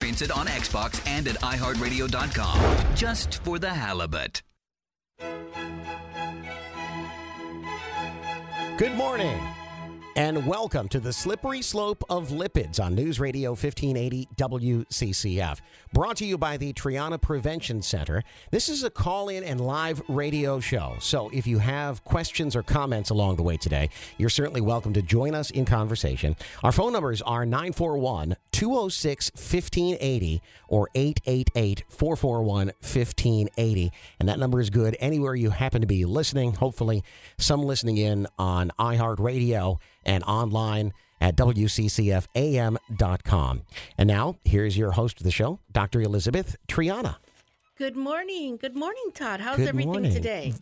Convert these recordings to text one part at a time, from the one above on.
Experience it on Xbox and at iHeartRadio.com. Just for the halibut. Good morning, and welcome to the Slippery Slope of Lipids on News Radio 1580 WCCF. Brought to you by the Triana Prevention Center. This is a call-in and live radio show, so if you have questions or comments along the way today, you're certainly welcome to join us in conversation. Our phone numbers are 941-206-1580 or 888-441-1580, and that number is good anywhere you happen to be listening, hopefully some listening in on iHeartRadio and online at WCCFAM.com. And now, here's your host of the show, Dr. Elizabeth Triana. Good morning. Good morning, Todd. How's Good everything morning. today?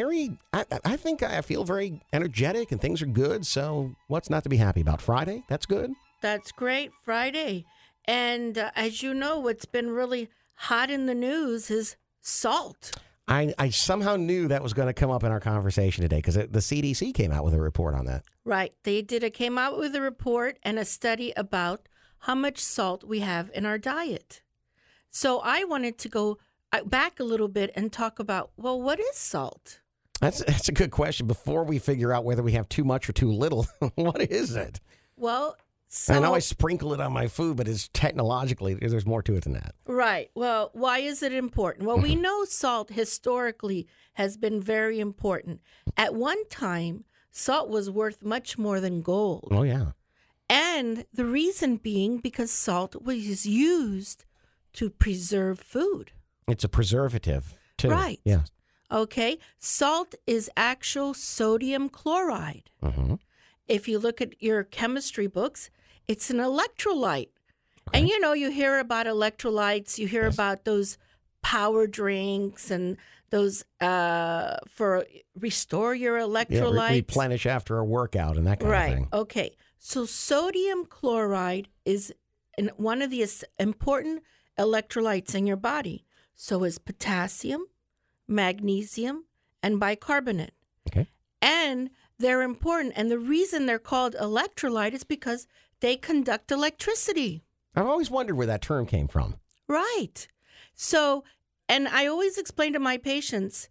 I think I feel very energetic and things are good, so what's not to be happy about? Friday? That's good. That's great. Friday. And as you know, what's been really hot in the news is salt. I somehow knew that was going to come up in our conversation today because the CDC came out with a report on that. Right. They came out with a report and a study about how much salt we have in our diet. So I wanted to go back a little bit and talk about, well, what is salt? That's a good question. Before we figure out whether we have too much or too little, what is it? Well, I know I sprinkle it on my food, but it's technologically, there's more to it than that. Right. Well, why is it important? Well, we know salt historically has been very important. At one time, salt was worth much more than gold. Oh, yeah. And the reason being because salt was used to preserve food. It's a preservative, too. Right. Yeah. Okay. Salt is actual sodium chloride. Mm-hmm. If you look at your chemistry books, it's an electrolyte. Okay. And, you hear about electrolytes. You hear about those power drinks and those for restore your electrolytes. Yeah, replenish after a workout and that kind of thing. Right. Okay. So sodium chloride is one of the important electrolytes in your body. So is potassium, magnesium, and bicarbonate. Okay. And they're important. And the reason they're called electrolyte is because they conduct electricity. I've always wondered where that term came from. Right. So, and I always explain to my patients,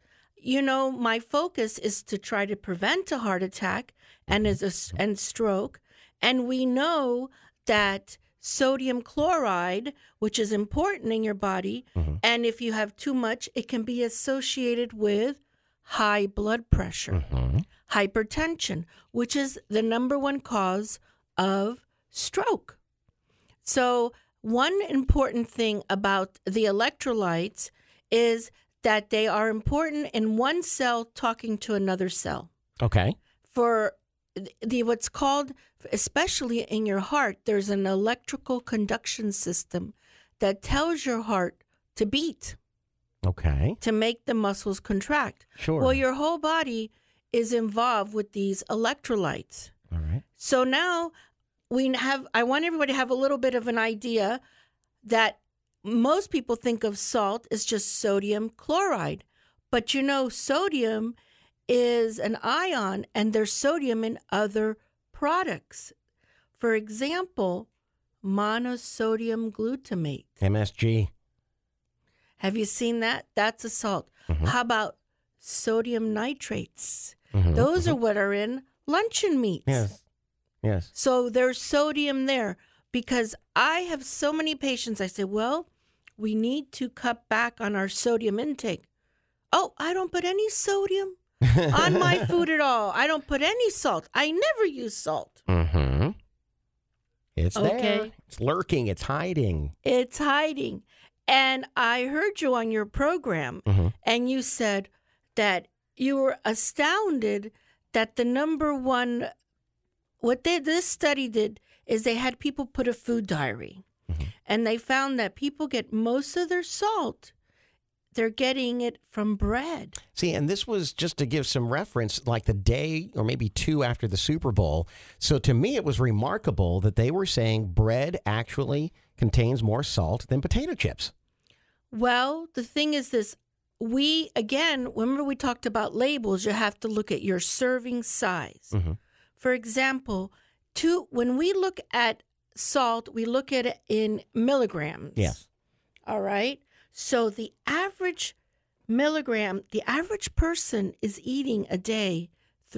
my focus is to try to prevent a heart attack and stroke. And we know that sodium chloride, which is important in your body, and if you have too much, it can be associated with high blood pressure, hypertension, which is the number one cause of stroke. So one important thing about the electrolytes is that they are important in one cell talking to another cell. Okay. For what's called, especially in your heart, there's an electrical conduction system that tells your heart to beat. Okay. To make the muscles contract. Sure. Well, your whole body is involved with these electrolytes. All right. So now I want everybody to have a little bit of an idea that most people think of salt as just sodium chloride. But sodium is an ion, and there's sodium in other products. For example, monosodium glutamate. MSG. Have you seen that? That's a salt. How about sodium nitrates? Mm-hmm. Those are what are in luncheon meats. Yes. So there's sodium there because I have so many patients. I say, well, we need to cut back on our sodium intake. Oh, I don't put any sodium on my food at all. I don't put any salt. I never use salt. Mm-hmm. It's Okay. there. It's lurking. It's hiding. It's hiding. And I heard you on your program, and you said that you were astounded that the number one, this study did is they had people put a food diary. And they found that people get most of their salt, they're getting it from bread. See, and this was just to give some reference, like the day or maybe two after the Super Bowl. So to me, it was remarkable that they were saying bread actually contains more salt than potato chips. Well, the thing is this. Remember we talked about labels, you have to look at your serving size. For example, when we look at salt, we look at it in milligrams. Yes. All right. So the average person is eating a day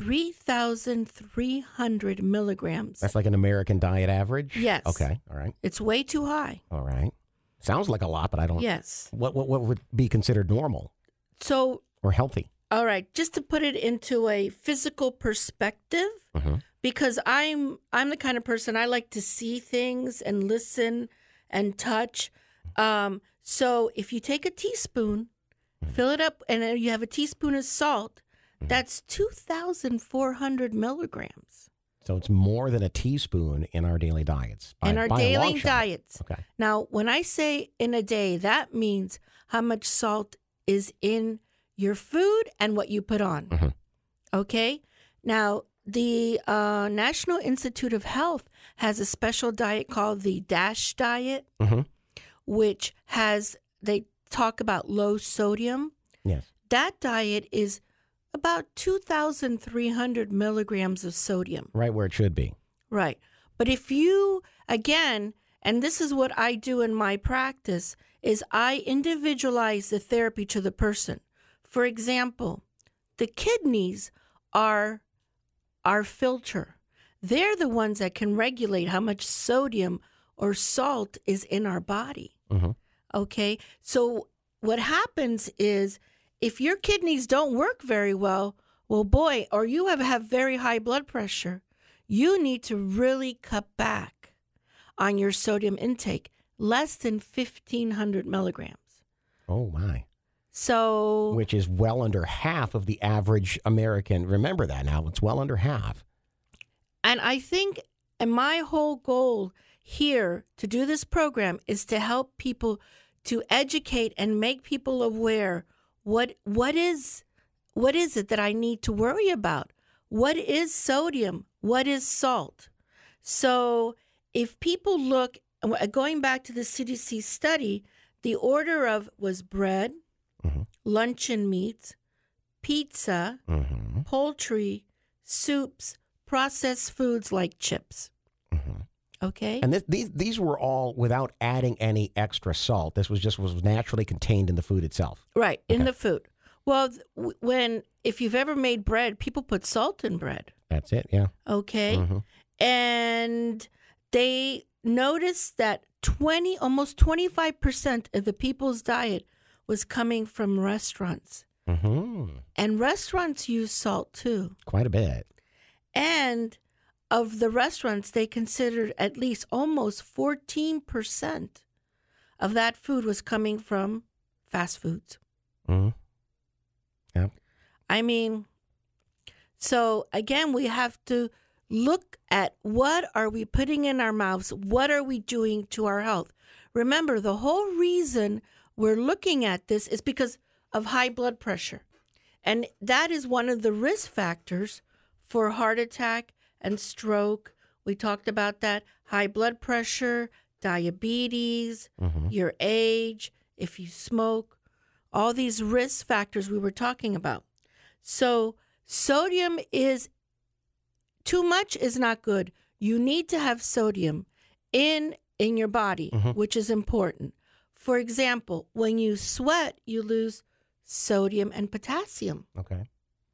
3,300 milligrams. That's like an American diet average? Yes. Okay. All right. It's way too high. All right. Sounds like a lot, but I don't. Yes. What would be considered normal So, or healthy? all right, just to put it into a physical perspective, because I'm the kind of person I like to see things and listen and touch. So if you take a teaspoon, fill it up, and then you have a teaspoon of salt, that's 2,400 milligrams. So it's more than a teaspoon in our daily diets. In our by a long daily shot. diets. Okay. Now, when I say in a day, that means how much salt is in your food and what you put on. Okay? Now, the National Institute of Health has a special diet called the DASH diet, which they talk about low sodium. Yes. That diet is about 2,300 milligrams of sodium. Right where it should be. Right. But if you, again, and this is what I do in my practice, is I individualize the therapy to the person. For example, the kidneys are our filter. They're the ones that can regulate how much sodium or salt is in our body. Okay? So what happens is if your kidneys don't work very well, well, boy, or you have very high blood pressure, you need to really cut back on your sodium intake, less than 1,500 milligrams. Oh, my. So, Which is well under half of the average American. Remember that now. It's well under half. and I think, and my whole goal here to do this program is to help people to educate and make people aware what is it that I need to worry about? What is sodium? What is salt? So if people look, going back to the CDC study, the order of was bread, luncheon meats, pizza, poultry, soups, processed foods like chips. Okay? And these were all without adding any extra salt. This was naturally contained in the food itself. Right, in the food. Well, if you've ever made bread, people put salt in bread. That's it, yeah. Okay? And they noticed that almost 25% of the people's diet was coming from restaurants. And restaurants use salt too. Quite a bit. And of the restaurants, they considered at least almost 14% of that food was coming from fast foods. Yeah. I mean, so again, we have to look at what are we putting in our mouths? What are we doing to our health? Remember, the whole reason we're looking at this is because of high blood pressure. And that is one of the risk factors for heart attack and stroke. We talked about that. High blood pressure, diabetes, your age, if you smoke, all these risk factors we were talking about. So sodium is too much is not good. You need to have sodium in your body, which is important. For example, when you sweat, you lose sodium and potassium. Okay.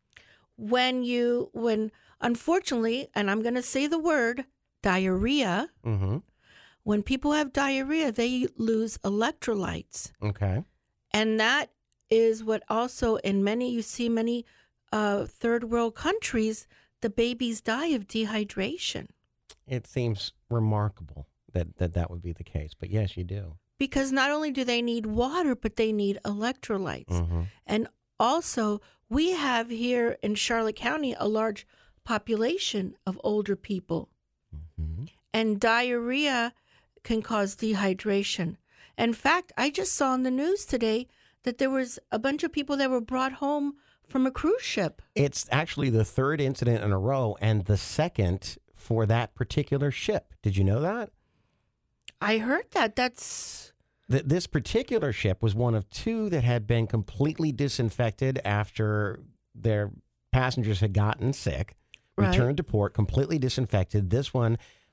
When unfortunately, and I'm going to say the word diarrhea, when people have diarrhea, they lose electrolytes. Okay. And that is what also you see many third world countries, the babies die of dehydration. It seems remarkable that would be the case. But yes, you do. Because not only do they need water, but they need electrolytes. And also, we have here in Charlotte County a large population of older people. And diarrhea can cause dehydration. In fact, I just saw on the news today that there was a bunch of people that were brought home from a cruise ship. It's actually the third incident in a row and the second for that particular ship. Did you know that? I heard that. This particular ship was one of two that had been completely disinfected after their passengers had gotten sick, returned to port, completely disinfected. This one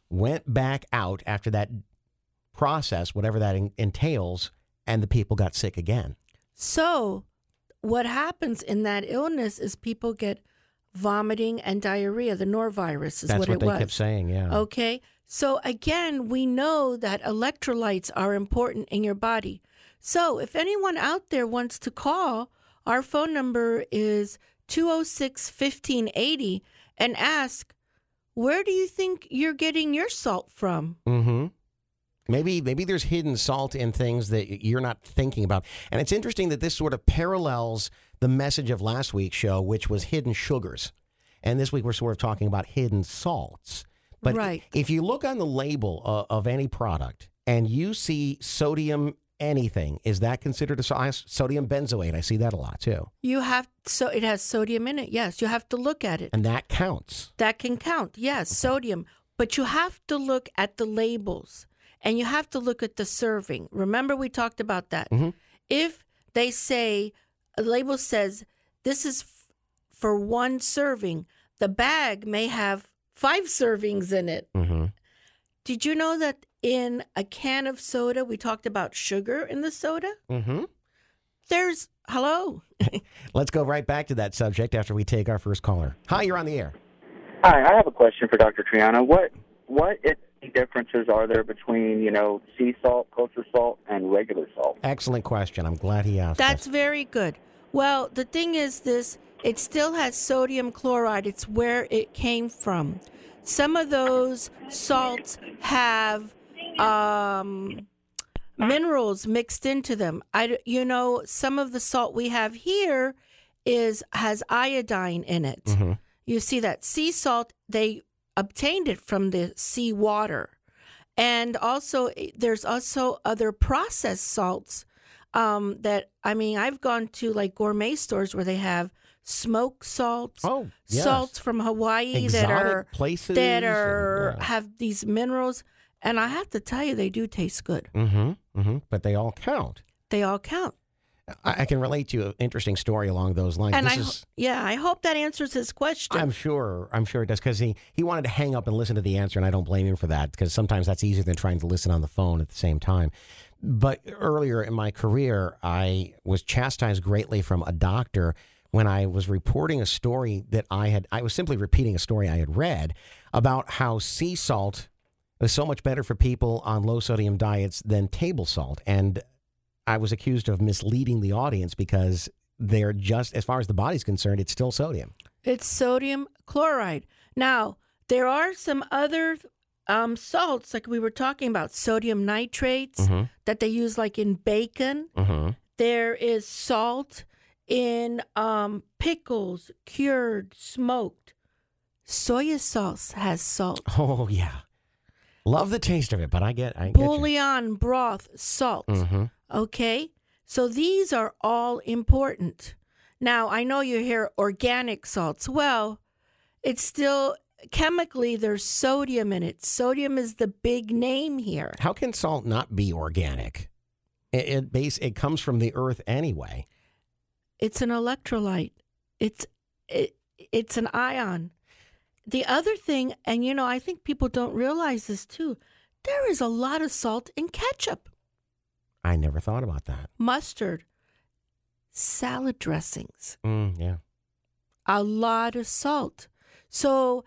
went back out after that process, whatever that entails, and the people got sick again. So what happens in that illness is people get vomiting and diarrhea. The norovirus is That's what what it they was. kept saying, yeah. Okay. So again, we know that electrolytes are important in your body. So if anyone out there wants to call, our phone number is 206-1580 and ask, where do you think you're getting your salt from? Mm-hmm. Maybe there's hidden salt in things that you're not thinking about. And it's interesting that this sort of parallels the message of last week's show, which was hidden sugars. And this week we're sort of talking about hidden salts. But Right. if you look on the label of any product and you see sodium anything, is that considered a sodium benzoate? I see that a lot too. So it has sodium in it. Yes, you have to look at it. And that counts. That can count. Yes, sodium. But you have to look at the labels and you have to look at the serving. Remember, we talked about that. Mhm. If they say, a label says, this is for one serving, the bag may have 5 servings in it. Mm-hmm. Did you know that in a can of soda, we talked about sugar in the soda? Mm-hmm. Hello? Let's go right back to that subject after we take our first caller. Hi, you're on the air. Hi, I have a question for Dr. Triana. What if any differences are there between, sea salt, kosher salt, and regular salt? Excellent question. I'm glad he asked. That's us. very good. Well, the thing is this, it still has sodium chloride. It's where it came from. Some of those salts have minerals mixed into them. Some of the salt we have here has iodine in it. Mm-hmm. You see that sea salt, they obtained it from the sea water. And also, there's also other processed salts I've gone to like gourmet stores where they have smoked salts, yes. salts from Hawaii Exotic places have these minerals. And I have to tell you, they do taste good. Mm-hmm. Mm-hmm. But they all count. They all count. I can relate to an interesting story along those lines. And I hope that answers his question. I'm sure it does, because he wanted to hang up and listen to the answer, and I don't blame him for that, because sometimes that's easier than trying to listen on the phone at the same time. But earlier in my career, I was chastised greatly from a doctor when I was reporting a story that I was simply repeating a story I had read about how sea salt is so much better for people on low sodium diets than table salt. And I was accused of misleading the audience because they're just, as far as the body's concerned, it's still sodium. It's sodium chloride. Now, there are some other salts, like we were talking about, sodium nitrates that they use like in bacon. Mm-hmm. There is salt in pickles, cured, smoked. Soy sauce has salt. Oh, yeah. Love the taste of it, but I get you. Bouillon, broth, salt. Mm-hmm. Okay? So these are all important. Now, I know you hear organic salts. Well, it's still, chemically, there's sodium in it. Sodium is the big name here. How can salt not be organic? It comes from the earth anyway. It's an electrolyte. It's an ion. The other thing, and I think people don't realize this too, there is a lot of salt in ketchup. I never thought about that. Mustard, salad dressings. Yeah. A lot of salt. So,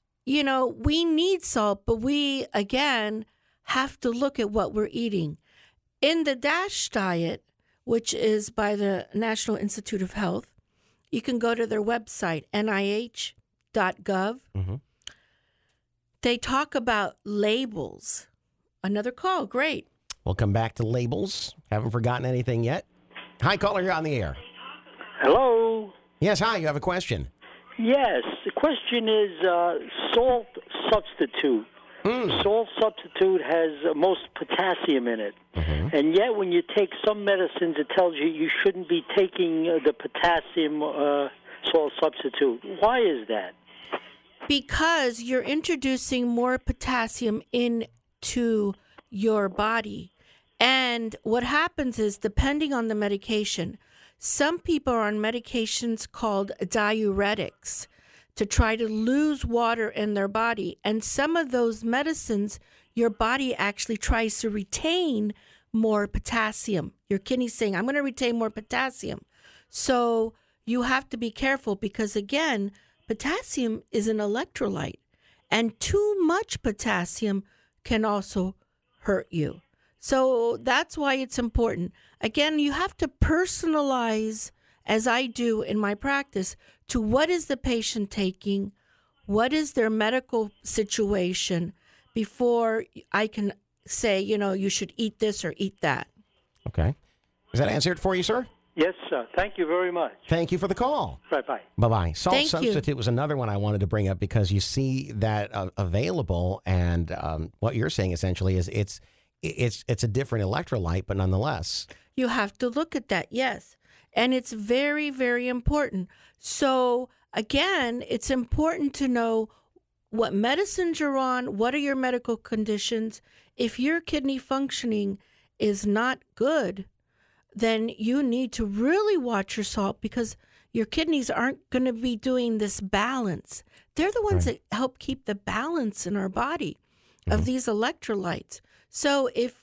we need salt, but we, again, have to look at what we're eating. In the DASH diet, which is by the National Institute of Health, you can go to their website, nih.gov. Mm-hmm. They talk about labels. Another call. Great. We'll come back to labels. Haven't forgotten anything yet. Hi, caller, you're on the air. Hello. Yes, hi, you have a question. Yes, the question is salt substitute. Salt substitute has most potassium in it. Mm-hmm. And yet when you take some medicines, it tells you shouldn't be taking the potassium salt substitute. Why is that? Because you're introducing more potassium into your body. And what happens is, depending on the medication, some people are on medications called diuretics. to try to lose water in their body. And some of those medicines, your body actually tries to retain more potassium. Your kidney's saying, I'm going to retain more potassium. So you have to be careful because, again, potassium is an electrolyte. And too much potassium can also hurt you. So that's why it's important. Again, you have to personalize, as I do in my practice, to what is the patient taking, what is their medical situation, before I can say, you should eat this or eat that. Okay. Does that answer it for you, sir? Yes, sir. Thank you very much. Thank you for the call. Bye-bye. Bye-bye. Salt Thank substitute you. was another one I wanted to bring up because you see that available, and what you're saying essentially is it's a different electrolyte, but nonetheless. You have to look at that, yes. And it's very, very important. So, again, it's important to know what medicines you're on, what are your medical conditions. If your kidney functioning is not good, then you need to really watch your salt because your kidneys aren't going to be doing this balance. They're the ones that help keep the balance in our body of these electrolytes. So if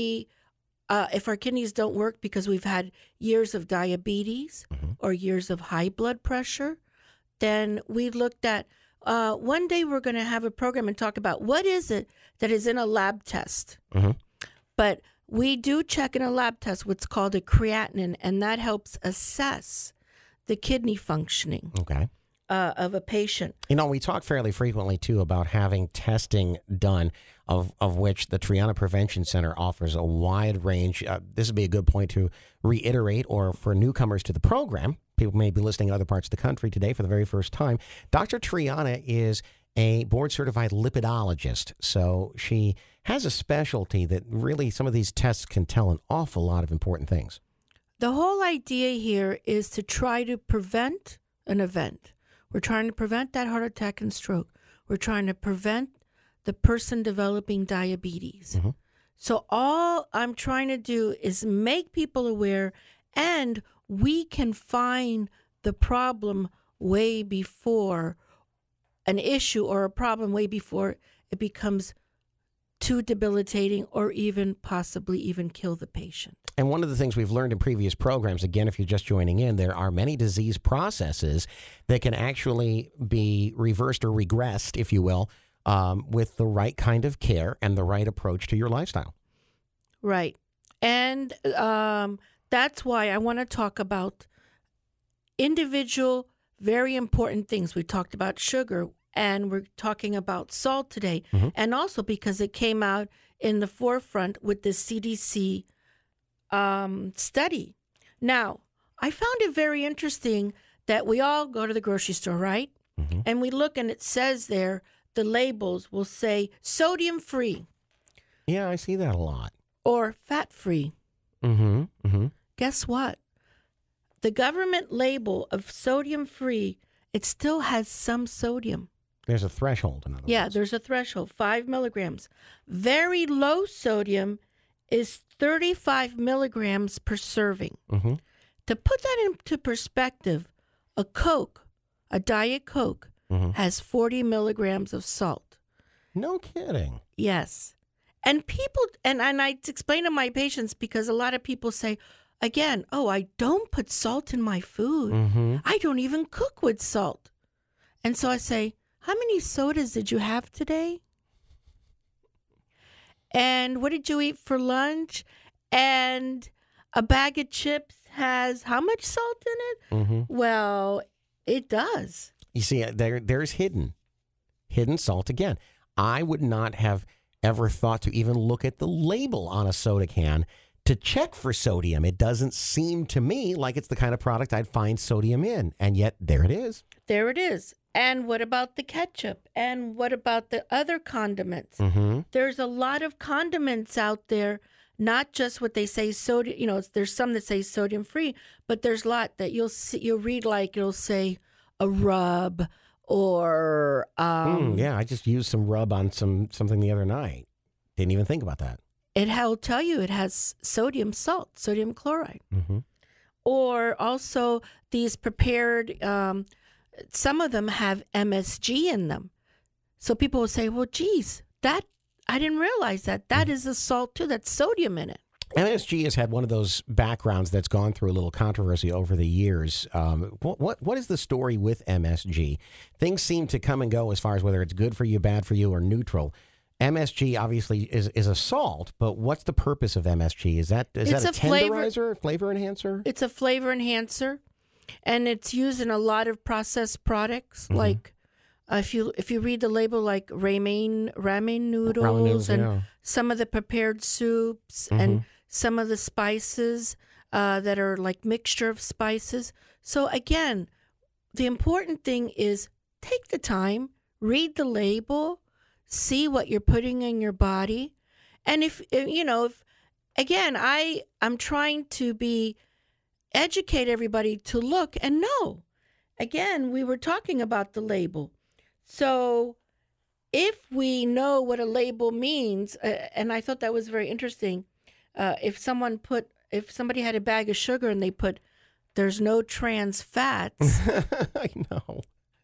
our kidneys don't work because we've had years of diabetes or years of high blood pressure, then we looked at, one day we're going to have a program and talk about what is it that is in a lab test. But we do check in a lab test what's called a creatinine, and that helps assess the kidney functioning of a patient. We talk fairly frequently, too, about having testing done, of which the Triana Prevention Center offers a wide range. This would be a good point to reiterate, or for newcomers to the program. People may be listening in other parts of the country today for the very first time. Dr. Triana is a board-certified lipidologist, so she has a specialty that really some of these tests can tell an awful lot of important things. The whole idea here is to try to prevent an event. We're trying to prevent that heart attack and stroke. We're trying to prevent the person developing diabetes. So all I'm trying to do is make people aware, and we can find the problem way before an issue or a problem, way before it becomes too debilitating or even possibly even kill the patient. And one of the things we've learned in previous programs, again, if you're just joining in, there are many disease processes that can actually be reversed or regressed, if you will, with the right kind of care and the right approach to your lifestyle. Right. And that's why I want to talk about individual, very important things. We talked about sugar, and we're talking about salt today. And also because it came out in the forefront with the CDC study. Now, I found it very interesting that we all go to the grocery store, right? And we look, and it says there, the labels will say sodium-free. Yeah, I see that a lot. Or fat-free. Guess what? The government label of sodium-free, it still has some sodium. There's a threshold, in other words. Yeah, there's a threshold, 5 milligrams. Very low sodium is 35 milligrams per serving. To put that into perspective, a Coke, a Diet Coke, has 40 milligrams of salt. No kidding. Yes. And people, and I explain to my patients, because a lot of people say, again, I don't put salt in my food. I don't even cook with salt. And so I say, how many sodas did you have today? And what did you eat for lunch? And a bag of chips has how much salt in it? Well, it does. You see, there's hidden salt again. I would not have ever thought to even look at the label on a soda can to check for sodium. It doesn't seem to me like it's the kind of product I'd find sodium in, and yet there it is. There it is. And what about the ketchup? And what about the other condiments? There's a lot of condiments out there, not just what they say sodium. There's some that say sodium free, but there's a lot that you'll read, like it'll say a rub or yeah, I just used some rub on something the other night. Didn't even think about that. It'll tell you it has sodium salt, sodium chloride. Or also these prepared some of them have MSG in them. So people will say, well, geez, that I didn't realize that. That is a salt too. That's sodium in it. MSG has had one of those backgrounds that's gone through a little controversy over the years. What is the story with MSG? Things seem to come and go as far as whether it's good for you, bad for you, or neutral. MSG obviously is a salt, but what's the purpose of MSG? Is that a tenderizer, flavor enhancer? It's a flavor enhancer, and it's used in a lot of processed products. Like if you read the label, like ramen noodles, and some of the prepared soups, and some of the spices that are like mixture of spices. So again, the important thing is take the time, read the label, see what you're putting in your body. And if again, I'm trying to educate everybody to look and know. Again, we were talking about the label. So if we know what a label means, and I thought that was very interesting, if somebody had a bag of sugar and they put, there's no trans fats. I know.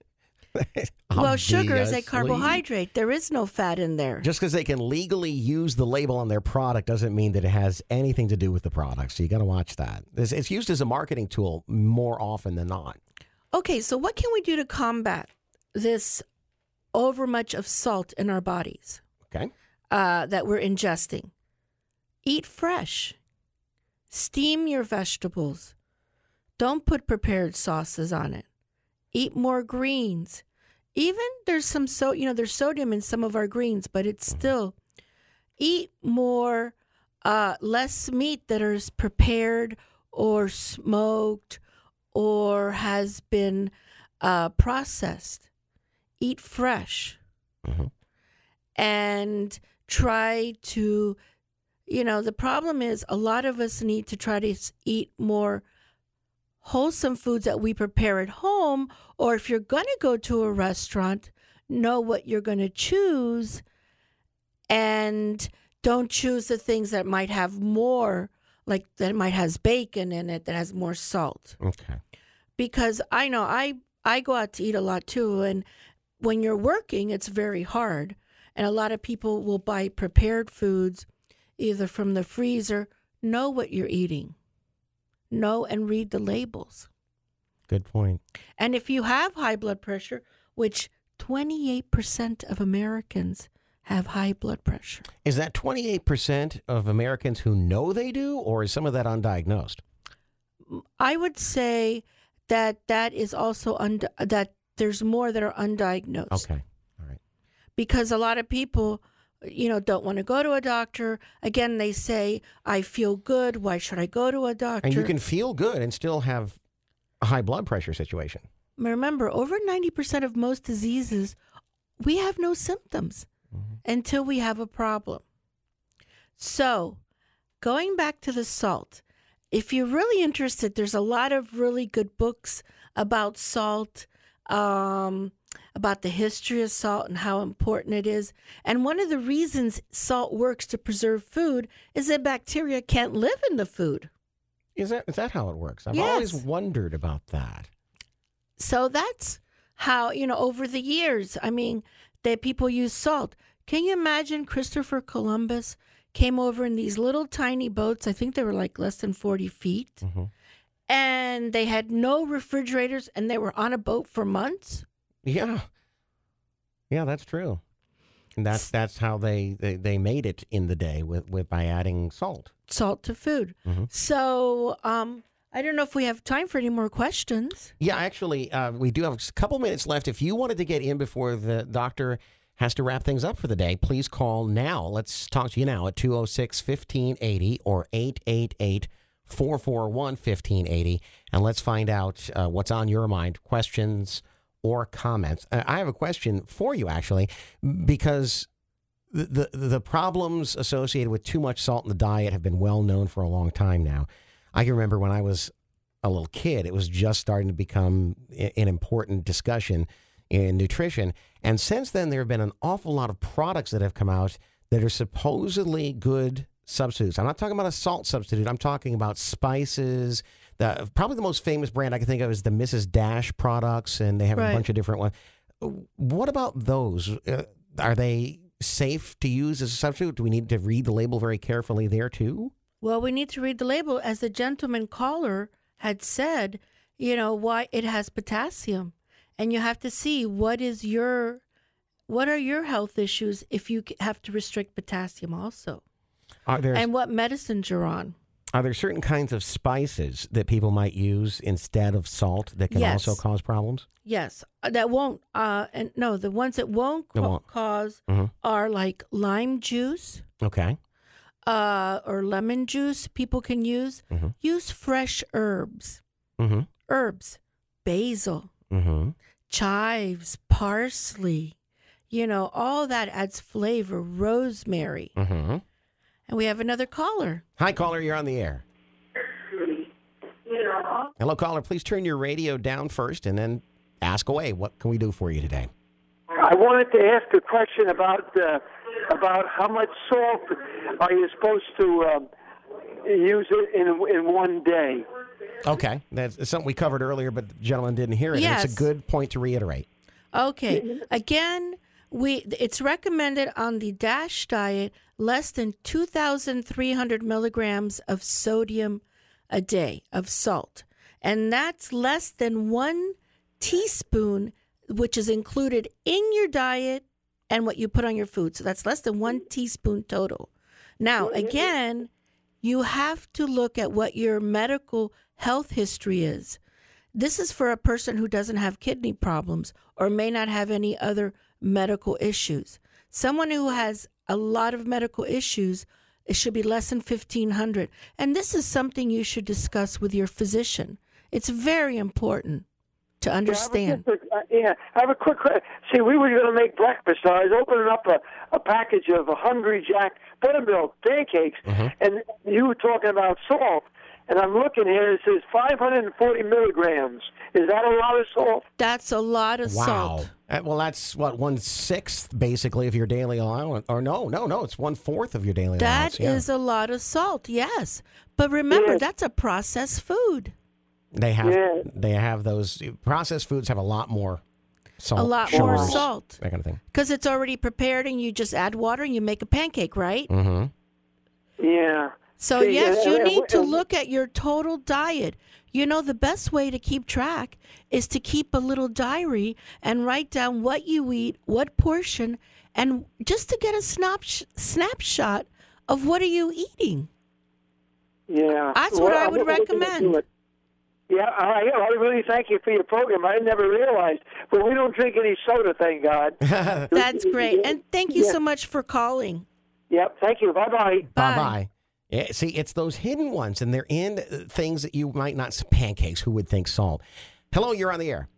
Well, sugar is a carbohydrate. There is no fat in there. Just because they can legally use the label on their product doesn't mean that it has anything to do with the product. So you got to watch that. It's used as a marketing tool more often than not. Okay, so what can we do to combat this overmuch of salt in our bodies? Okay. That we're ingesting. Eat fresh. Steam your vegetables. Don't put prepared sauces on it. Eat more greens. Even there's some there's sodium in some of our greens, but it's still eat more less meat that is prepared or smoked or has been processed. Eat fresh. And try to, the problem is a lot of us need to try to eat more wholesome foods that we prepare at home, or if you're going to go to a restaurant, know what you're going to choose and don't choose the things that might have more, like that might has bacon in it, that has more salt. Okay. Because I know I go out to eat a lot too, and when you're working, it's very hard. And a lot of people will buy prepared foods either from the freezer. Know what you're eating. Know and read the labels. Good point. And if you have high blood pressure, which 28% of Americans have high blood pressure. Is that 28% of Americans who know they do, or is some of that undiagnosed? I would say that is also that there's more that are undiagnosed. Okay. All right. Because a lot of people, don't want to go to a doctor. Again, they say, I feel good. Why should I go to a doctor? And you can feel good and still have a high blood pressure situation. Remember, over 90% of most diseases, we have no symptoms until we have a problem. So, going back to the salt, if you're really interested, there's a lot of really good books about salt, about the history of salt and how important it is. And one of the reasons salt works to preserve food is that bacteria can't live in the food. Is that how it works? I've Yes. always wondered about that. So that's how, over the years, that people use salt. Can you imagine Christopher Columbus came over in these little tiny boats? I think they were like less than 40 feet. And they had no refrigerators, and they were on a boat for months. Yeah, that's true. And that's how they made it in the day with by adding salt to food. So I don't know if we have time for any more questions. Yeah, actually, we do have a couple minutes left. If you wanted to get in before the doctor has to wrap things up for the day, please call now. Let's talk to you now at 206-1580 or 888-441-1580, and let's find out what's on your mind, questions or comments. I have a question for you, actually, because the problems associated with too much salt in the diet have been well known for a long time now. I can remember when I was a little kid, it was just starting to become an important discussion in nutrition. And since then, there have been an awful lot of products that have come out that are supposedly good substitutes. I'm not talking about a salt substitute. I'm talking about spices. Probably the most famous brand I can think of is the Mrs. Dash products, and they have a bunch of different ones. What about those? Are they safe to use as a substitute? Do we need to read the label very carefully there too? Well, we need to read the label. As the gentleman caller had said, why it has potassium. And you have to see what are your health issues if you have to restrict potassium also. And what medicines you're on. Are there certain kinds of spices that people might use instead of salt that can also cause problems? Yes, that won't. The ones that won't cause are like lime juice. Okay. Or lemon juice. People can use. Use fresh herbs. Herbs, basil, chives, parsley. All that adds flavor. Rosemary. And we have another caller. Hi, caller. You're on the air. Hello, caller. Please turn your radio down first and then ask away. What can we do for you today? I wanted to ask a question about how much salt are you supposed to use it in one day? Okay. That's something we covered earlier, but the gentleman didn't hear it. Yes. It's a good point to reiterate. Okay. Again, it's recommended on the DASH diet less than 2,300 milligrams of sodium a day of salt. And that's less than 1 teaspoon, which is included in your diet and what you put on your food. So that's less than 1 teaspoon total. Now, again, you have to look at what your medical health history is. This is for a person who doesn't have kidney problems or may not have any other medical issues. Someone who has a lot of medical issues, it should be less than 1,500. And this is something you should discuss with your physician. It's very important to understand. I have a quick question. See, we were going to make breakfast, so I was opening up a package of Hungry Jack buttermilk pancakes, and you were talking about salt. And I'm looking here, it says 540 milligrams. Is that a lot of salt? That's a lot of salt. Well, that's what, 1/6 basically of your daily allowance. Or no, it's 1/4 of your daily allowance. That is a lot of salt, yes. But remember, that's a processed food. They have those processed foods have a lot more salt. A lot sugars, more salt. That kind of thing. Because it's already prepared and you just add water and you make a pancake, right? Mm-hmm. Yeah. So, yes, you need to look at your total diet. The best way to keep track is to keep a little diary and write down what you eat, what portion, and just to get a snapshot of what are you eating. Yeah. That's what I would recommend. Yeah, I really thank you for your program. I never realized, but we don't drink any soda, thank God. That's great. And thank you so much for calling. Yep, thank you. Bye-bye. Bye-bye. Yeah, see, it's those hidden ones, and they're in things that you might not see. Pancakes, who would think salt? Hello, you're on the air.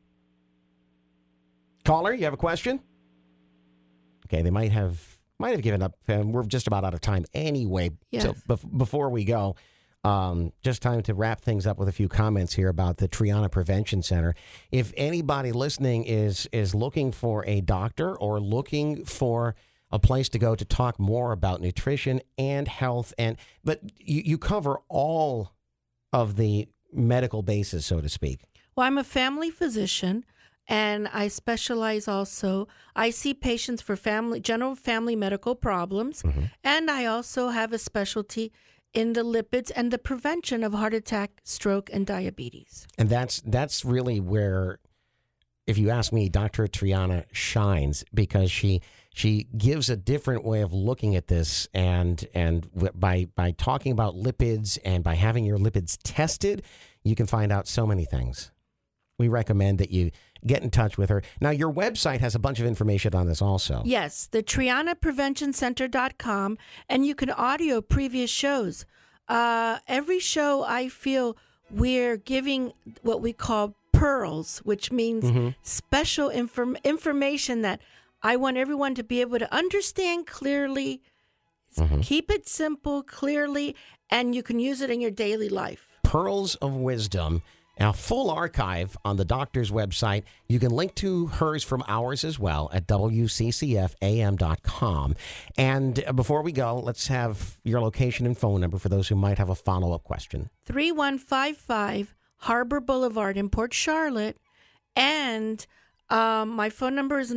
Caller, you have a question? Okay, they might have given up. We're just about out of time anyway. Yes. So before we go, just time to wrap things up with a few comments here about the Triana Prevention Center. If anybody listening is looking for a doctor or looking for a place to go to talk more about nutrition and health, but you cover all of the medical bases, so to speak. Well, I'm a family physician, and I specialize also. I see patients for general family medical problems, and I also have a specialty in the lipids and the prevention of heart attack, stroke, and diabetes. And that's really where, if you ask me, Dr. Triana shines, because she gives a different way of looking at this, and by talking about lipids and by having your lipids tested, you can find out so many things. We recommend that you get in touch with her. Now, your website has a bunch of information on this also. Yes, the TrianaPreventionCenter.com, and you can audio previous shows. Every show, I feel we're giving what we call pearls, which means special information that I want everyone to be able to understand clearly, keep it simple, clearly, and you can use it in your daily life. Pearls of wisdom Now, full archive on the doctor's website. You can link to hers from ours as well at WCCFAM.com. And before we go, let's have your location and phone number for those who might have a follow-up question. 3155 Harbor Boulevard in Port Charlotte. And my phone number is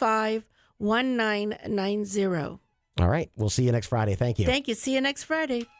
941-625-1990. All right. We'll see you next Friday. Thank you. Thank you. See you next Friday.